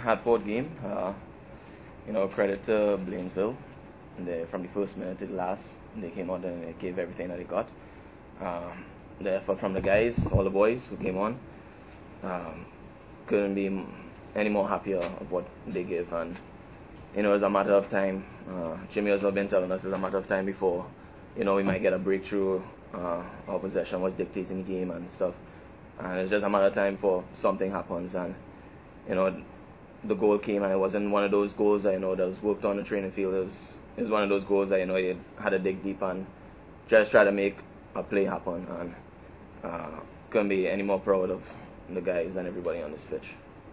hard-fought game. Credit to Blainsville. From the first minute to the last, they came out and they gave everything that they got. The effort from the guys, all the boys who came on, couldn't be any more happier of what they gave. And it's a matter of time. Jimmy has been telling us it's a matter of time before we might get a breakthrough. Our possession was dictating the game and stuff, and it's just a matter of time for something happens. And the goal came, and it wasn't one of those goals that that was worked on the training field. It was one of those goals that you had to dig deep and just try to make a play happen. And couldn't be any more proud of the guys and everybody on this pitch.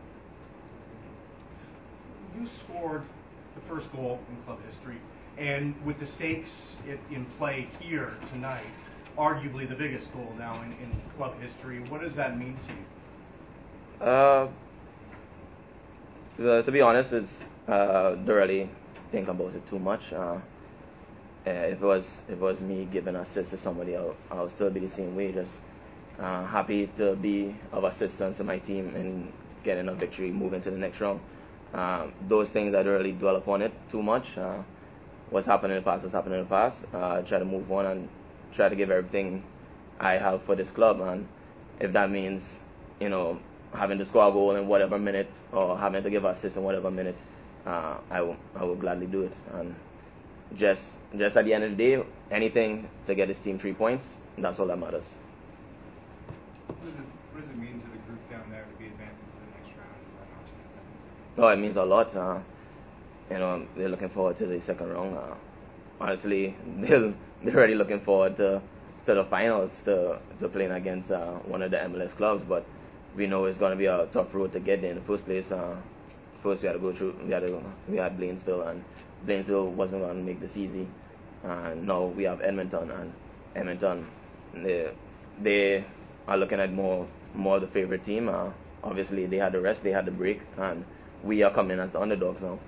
You scored the first goal in club history, and with the stakes in play here tonight, arguably the biggest goal now in club history, what does that mean to you? To be honest, it's don't really think about it too much. If it was me giving assist to somebody, I'll still be the same way. Just happy to be of assistance to my team in getting a victory, moving to the next round. Those things I don't really dwell upon it too much. What's happened in the past has happened in the past. Try to move on and try to give everything I have for this club. And if that means, having to score a goal in whatever minute or having to give assist in whatever minute, I will gladly do it. And just at the end of the day, anything to get this team 3 points, that's all that matters. What does it mean to the group down there to be advancing to the next round and not notching that second team? Oh, it means a lot. They're looking forward to the second round. Honestly, they're already looking forward to the finals, to playing against one of the MLS clubs. But we know it's going to be a tough road to get there in the first place. First, we had to go through. We had Blainsville, and Blainsville wasn't going to make this easy. And now we have Edmonton, and Edmonton, they are looking at more the favorite team. Obviously, they had the rest, they had the break, and we are coming as the underdogs now.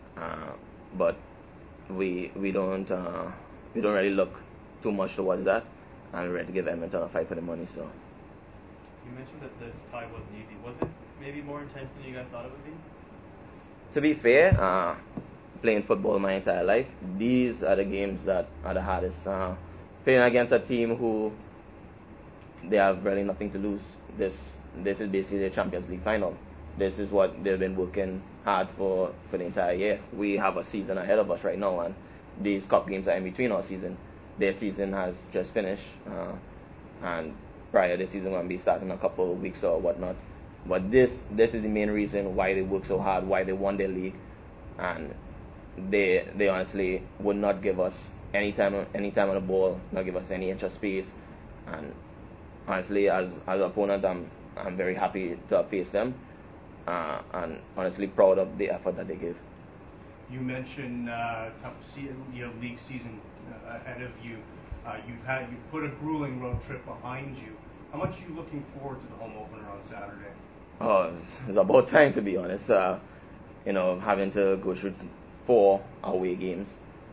But we don't really look too much towards that, and we're ready to give Edmonton a fight for the money. So. You mentioned that this tie wasn't easy. Was it maybe more intense than you guys thought it would be? To be fair, playing football my entire life, these are the games that are the hardest. Playing against a team who they have really nothing to lose. This is basically the Champions League final. This is what they've been working hard for the entire year. We have a season ahead of us right now, and these cup games are in between our season. Their season has just finished, and prior this season going to be starting a couple of weeks or whatnot. But this is the main reason why they work so hard, why they won their league, and they honestly would not give us any time on the ball, not give us any inch of space. And honestly, as an opponent, I'm very happy to face them, and honestly proud of the effort that they give. You mentioned tough league season ahead of you. You've put a grueling road trip behind you. How much are you looking forward to the home opener on Saturday? Oh, it's about time, to be honest. Having to go through 4 away games.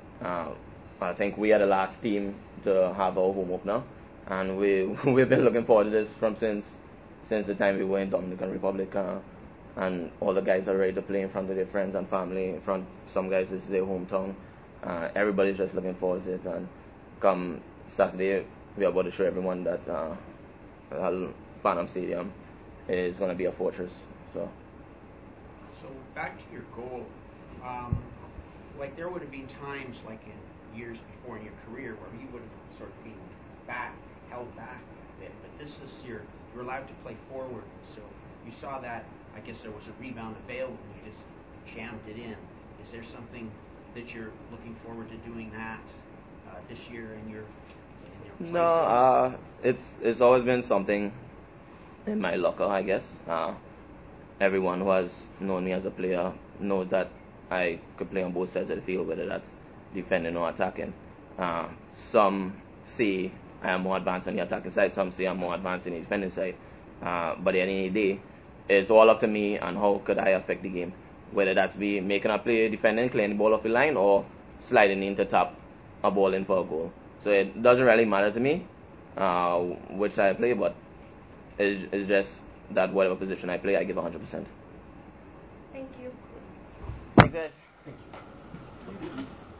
I think we are the last team to have our home opener, and we've been looking forward to this since the time we were in Dominican Republic. And all the guys are ready to play in front of their friends and family. In front, some guys, this is their hometown. Everybody's just looking forward to it. And come Saturday, we are about to show everyone that Phantom Stadium is going to be a fortress. So back to your goal. There would have been times, in years before in your career, where you would have sort of been held back a bit. But this is you're allowed to play forward. So you saw that. I guess there was a rebound available, and you just jammed it in. Is there something that you're looking forward to doing that this year in your places? No, it's always been something in my locker, I guess. Everyone who has known me as a player knows that I could play on both sides of the field, whether that's defending or attacking. Some say I am more advanced on the attacking side, some say I'm more advanced on the defending side. But at the end of the day, it's all up to me and how could I affect the game. Whether that's me making a play, defending, clearing the ball off the line, or sliding in to tap a ball in for a goal. So it doesn't really matter to me which side I play, but it's just that whatever position I play, I give 100%. Thank you. Thanks, guys.